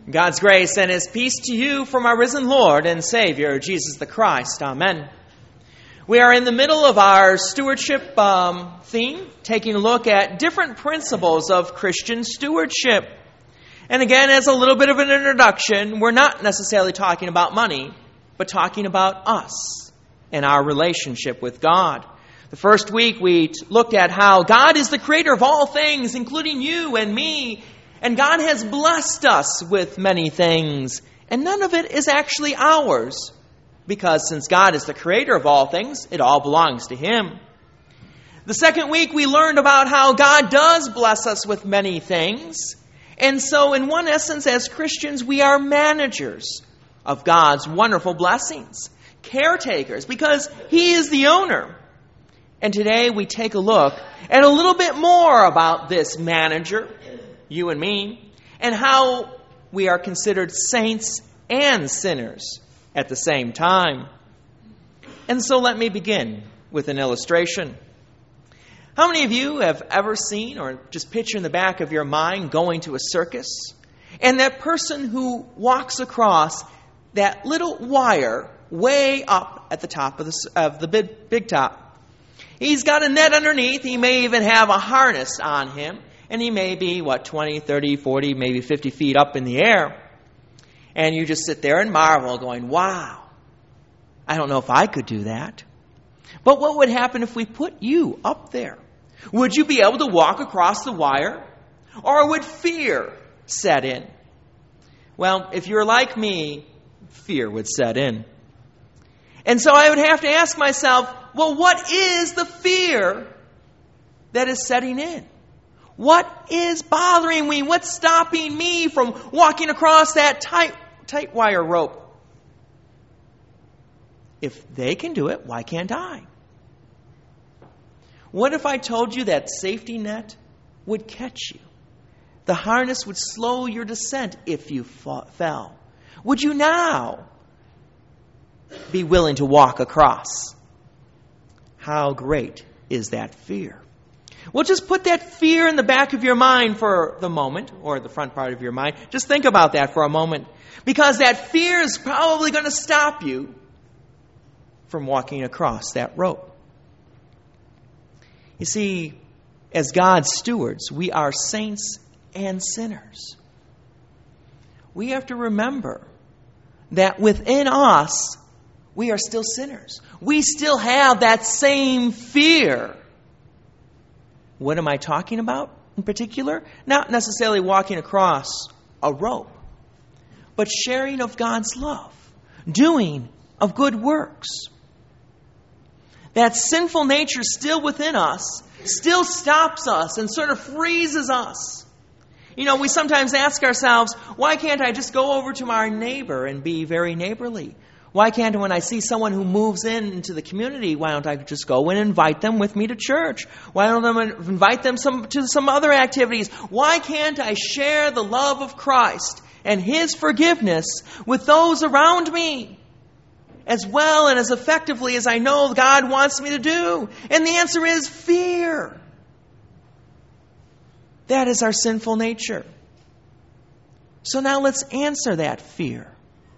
God's grace and His peace to you from our risen Lord and Savior, Jesus the Christ. Amen. We are in the middle of our stewardship theme, taking a look at different principles of Christian stewardship. And again, as a little bit of an introduction, we're not necessarily talking about money, but talking about us and our relationship with God. The first week we looked at how God is the creator of all things, including you and me. And God has blessed us with many things, and none of it is actually ours, because since God is the creator of all things, it all belongs to Him. The second week, we learned about how God does bless us with many things, and so in one essence, as Christians, we are managers of God's wonderful blessings, caretakers, because He is the owner. And today, we take a look at a little bit more about this manager, you and me, and how we are considered saints and sinners at the same time. And so let me begin with an illustration. How many of you have ever seen, or just picture in the back of your mind, going to a circus, and that person who walks across that little wire way up at the top of the big top? He's got a net underneath. He may even have a harness on him. And he may be, 20, 30, 40, maybe 50 feet up in the air. And you just sit there and marvel, going, wow, I don't know if I could do that. But what would happen if we put you up there? Would you be able to walk across the wire? Or would fear set in? Well, if you're like me, fear would set in. And so I would have to ask myself, well, what is the fear that is setting in? What is bothering me? What's stopping me from walking across that tight wire rope? If they can do it, why can't I? What if I told you that safety net would catch you? The harness would slow your descent if you fell. Would you now be willing to walk across? How great is that fear? Well, just put that fear in the back of your mind for the moment, or the front part of your mind. Just think about that for a moment. Because that fear is probably going to stop you from walking across that rope. You see, as God's stewards, we are saints and sinners. We have to remember that within us, we are still sinners. We still have that same fear. What am I talking about in particular? Not necessarily walking across a rope, but sharing of God's love, doing of good works. That sinful nature still within us, still stops us and sort of freezes us. You know, we sometimes ask ourselves, why can't I just go over to my neighbor and be very neighborly? Why can't, when I see someone who moves into the community, why don't I just go and invite them with me to church? Why don't I invite them to some other activities? Why can't I share the love of Christ and His forgiveness with those around me as well and as effectively as I know God wants me to do? And the answer is fear. That is our sinful nature. So now let's answer that fear.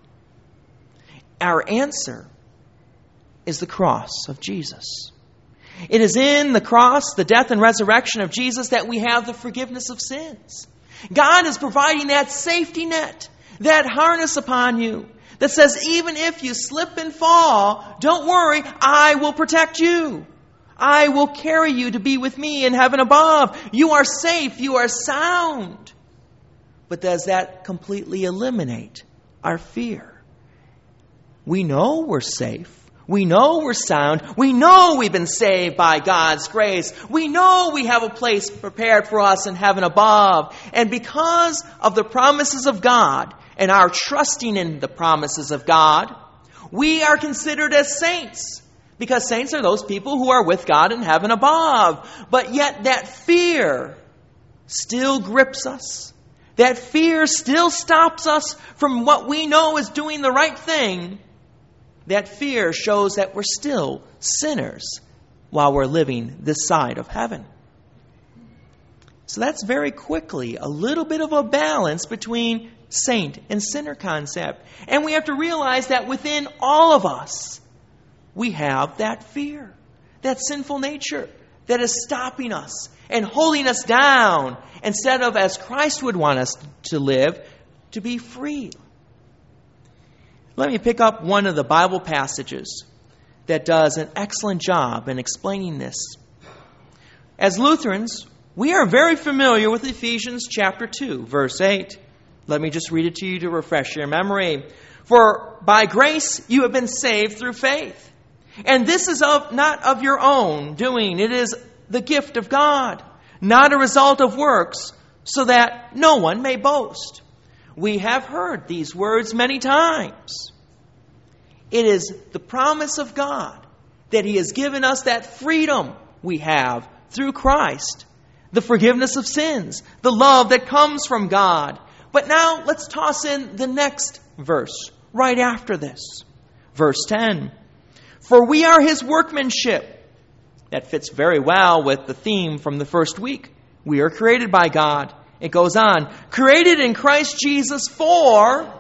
Our answer is the cross of Jesus. It is in the cross, the death and resurrection of Jesus, that we have the forgiveness of sins. God is providing that safety net, that harness upon you that says, even if you slip and fall, don't worry, I will protect you. I will carry you to be with me in heaven above. You are safe. You are sound. But does that completely eliminate our fear? We know we're safe. We know we're sound. We know we've been saved by God's grace. We know we have a place prepared for us in heaven above. And because of the promises of God and our trusting in the promises of God, we are considered as saints. Because saints are those people who are with God in heaven above. But yet that fear still grips us. That fear still stops us from what we know is doing the right thing. That fear shows that we're still sinners while we're living this side of heaven. So that's very quickly a little bit of a balance between saint and sinner concept. And we have to realize that within all of us, we have that fear, that sinful nature that is stopping us and holding us down instead of, as Christ would want us to live, to be free. Let me pick up one of the Bible passages that does an excellent job in explaining this. As Lutherans, we are very familiar with Ephesians chapter 2, verse 8. Let me just read it to you to refresh your memory. For by grace you have been saved through faith. And this is not of your own doing. It is the gift of God, not a result of works, so that no one may boast. We have heard these words many times. It is the promise of God that He has given us that freedom we have through Christ, the forgiveness of sins, the love that comes from God. But now let's toss in the next verse right after this. Verse 10. For we are His workmanship. That fits very well with the theme from the first week. We are created by God. It goes on. Created in Christ Jesus for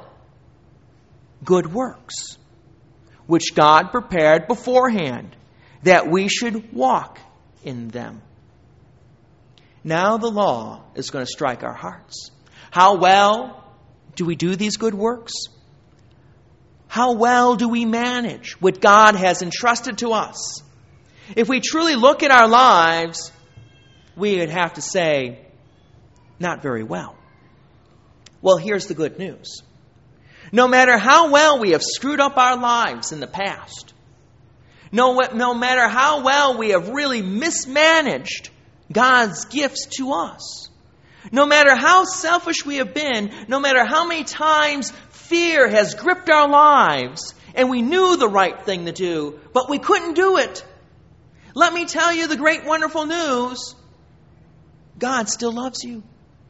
good works, which God prepared beforehand, that we should walk in them. Now the law is going to strike our hearts. How well do we do these good works? How well do we manage what God has entrusted to us? If we truly look at our lives, we would have to say, not very well. Well, here's the good news. No matter how well we have screwed up our lives in the past, no matter how well we have really mismanaged God's gifts to us, no matter how selfish we have been, no matter how many times fear has gripped our lives and we knew the right thing to do, but we couldn't do it, let me tell you the great wonderful news. God still loves you.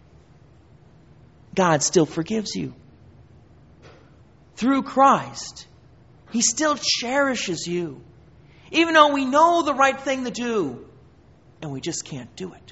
God still forgives you. Through Christ, He still cherishes you. Even though we know the right thing to do, and we just can't do it.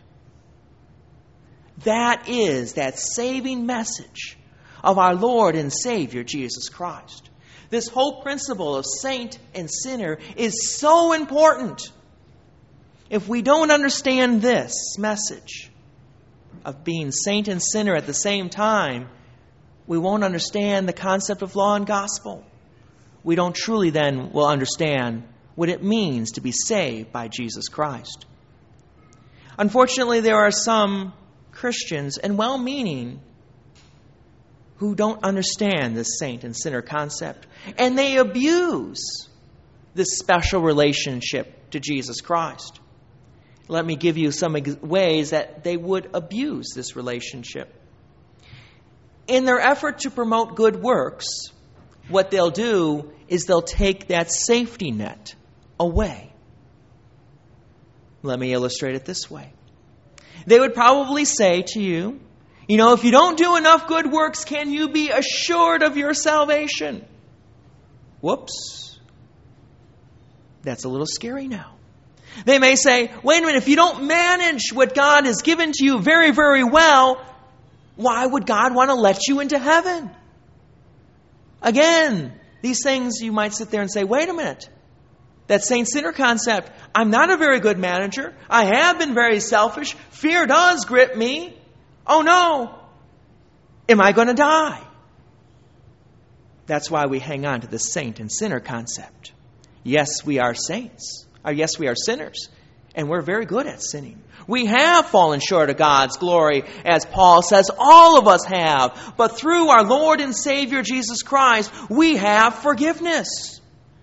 That is that saving message of our Lord and Savior, Jesus Christ. This whole principle of saint and sinner is so important. If we don't understand this message of being saint and sinner at the same time, we won't understand the concept of law and gospel. We don't truly then will understand what it means to be saved by Jesus Christ. Unfortunately, there are some Christians, and well-meaning, who don't understand this saint and sinner concept. And they abuse this special relationship to Jesus Christ. Let me give you some ways that they would abuse this relationship. In their effort to promote good works, what they'll do is they'll take that safety net away. Let me illustrate it this way. They would probably say to you, if you don't do enough good works, can you be assured of your salvation? Whoops. That's a little scary now. They may say, wait a minute, if you don't manage what God has given to you very, very well, why would God want to let you into heaven? Again, these things you might sit there and say, wait a minute. That saint-sinner concept, I'm not a very good manager. I have been very selfish. Fear does grip me. Oh no. Am I going to die? That's why we hang on to the saint and sinner concept. Yes, we are saints. Yes, we are sinners. And we're very good at sinning. We have fallen short of God's glory, as Paul says, all of us have. But through our Lord and Savior Jesus Christ, we have forgiveness.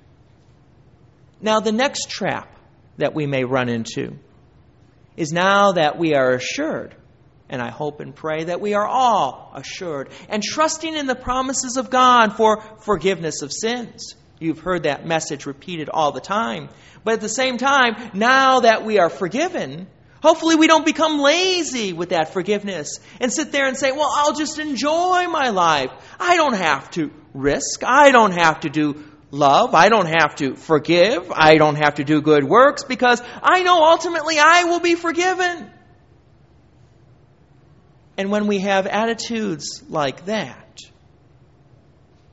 Now, the next trap that we may run into is now that we are assured, and I hope and pray that we are all assured and trusting in the promises of God for forgiveness of sins. You've heard that message repeated all the time. But at the same time, now that we are forgiven, hopefully we don't become lazy with that forgiveness and sit there and say, well, I'll just enjoy my life. I don't have to risk. I don't have to do love. I don't have to forgive. I don't have to do good works because I know ultimately I will be forgiven. And when we have attitudes like that,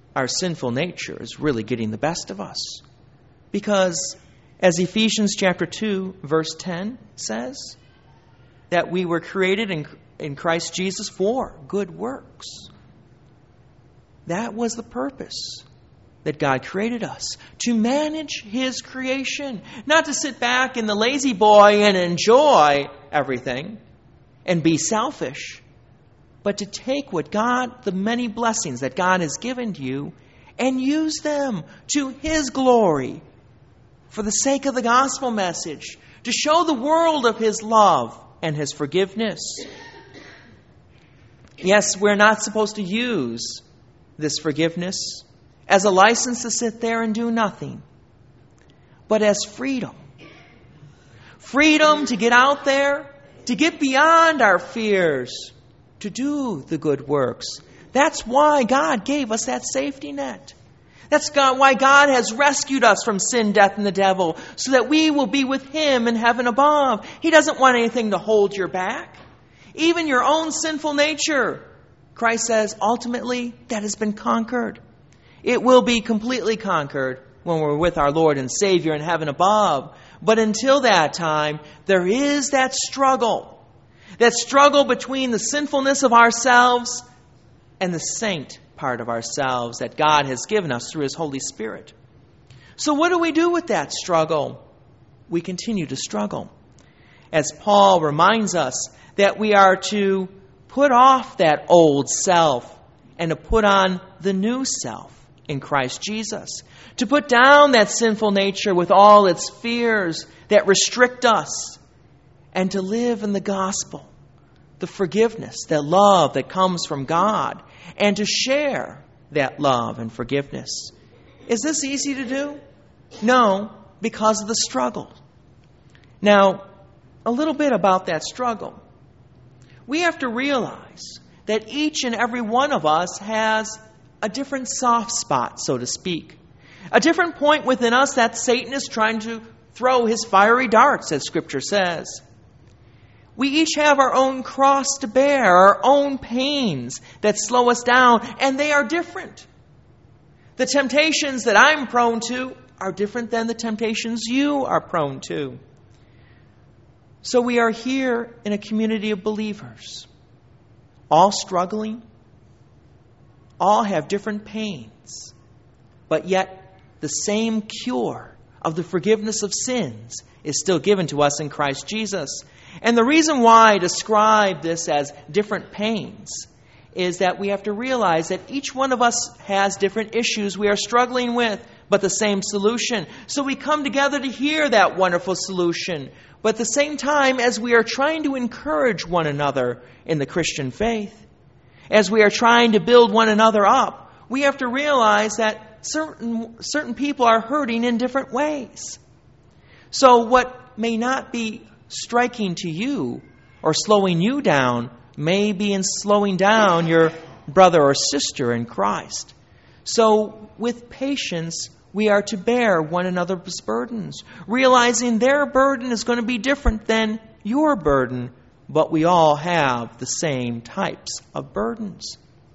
our sinful nature is really getting the best of us. Because, as Ephesians chapter 2, verse 10 says, that we were created in Christ Jesus for good works. That was the purpose that God created us, to manage His creation. Not to sit back in the lazy boy and enjoy everything and be selfish, but to take the many blessings that God has given to you and use them to His glory for the sake of the gospel message, to show the world of His love and His forgiveness. Yes, we're not supposed to use this forgiveness as a license to sit there and do nothing, but as freedom. Freedom to get out there, to get beyond our fears, to do the good works. That's why God gave us that safety net. That's why God has rescued us from sin, death, and the devil, so that we will be with Him in heaven above. He doesn't want anything to hold your back. Even your own sinful nature, Christ says, ultimately, that has been conquered. It will be completely conquered when we're with our Lord and Savior in heaven above. But until that time, there is that struggle between the sinfulness of ourselves and the saint part of ourselves that God has given us through His Holy Spirit. So what do we do with that struggle? We continue to struggle. As Paul reminds us that we are to put off that old self and to put on the new self in Christ Jesus. To put down that sinful nature with all its fears that restrict us and to live in the gospel, the forgiveness, the love that comes from God, and to share that love and forgiveness. Is this easy to do? No, because of the struggle. Now, a little bit about that struggle. We have to realize that each and every one of us has a different soft spot, so to speak. A different point within us that Satan is trying to throw his fiery darts, as Scripture says. We each have our own cross to bear, our own pains that slow us down, and they are different. The temptations that I'm prone to are different than the temptations you are prone to. So we are here in a community of believers, all struggling, all have different pains, but yet the same cure of the forgiveness of sins is still given to us in Christ Jesus. And the reason why I describe this as different pains is that we have to realize that each one of us has different issues we are struggling with, but the same solution. So we come together to hear that wonderful solution, but at the same time as we are trying to encourage one another in the Christian faith, as we are trying to build one another up, we have to realize that certain people are hurting in different ways. So what may not be striking to you or slowing you down may be in slowing down your brother or sister in Christ. So with patience, we are to bear one another's burdens, realizing their burden is going to be different than your burden, but we all have the same types of burdens.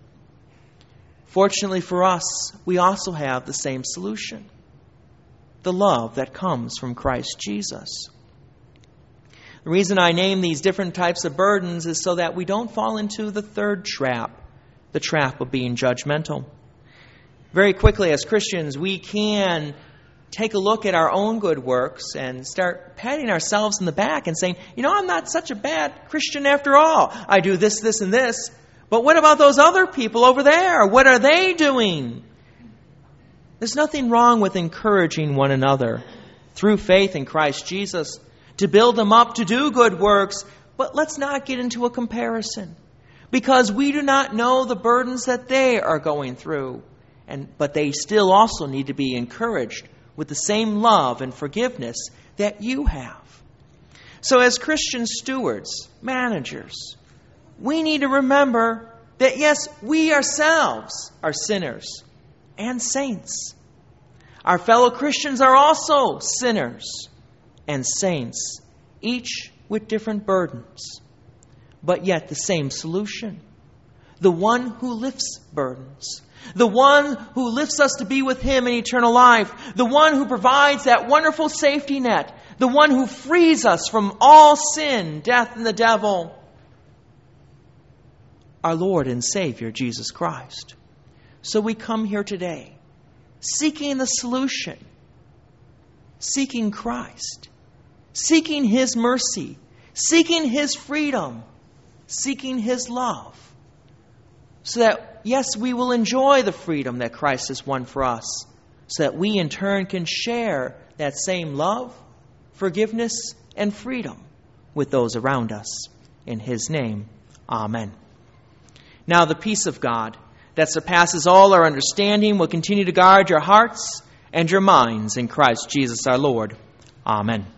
Fortunately for us, we also have the same solution, the love that comes from Christ Jesus. The reason I name these different types of burdens is so that we don't fall into the third trap, the trap of being judgmental. Very quickly, as Christians, we can take a look at our own good works and start patting ourselves in the back and saying, I'm not such a bad Christian after all. I do this, this, and this. But what about those other people over there? What are they doing? There's nothing wrong with encouraging one another through faith in Christ Jesus to build them up to do good works, but let's not get into a comparison because we do not know the burdens that they are going through, but they still also need to be encouraged with the same love and forgiveness that you have. So as Christian stewards, managers, we need to remember that yes, we ourselves are sinners and saints. Our fellow Christians are also sinners and saints, each with different burdens, but yet the same solution. the one who lifts burdens, the one who lifts us to be with Him in eternal life, the one who provides that wonderful safety net, the one who frees us from all sin, death, and the devil, our Lord and Savior, Jesus Christ. So we come here today, seeking the solution, seeking Christ, seeking His mercy, seeking His freedom, seeking His love, so that, yes, we will enjoy the freedom that Christ has won for us, so that we in turn can share that same love, forgiveness, and freedom with those around us. In His name, amen. Now the peace of God that surpasses all our understanding will continue to guard your hearts and your minds in Christ Jesus our Lord. Amen.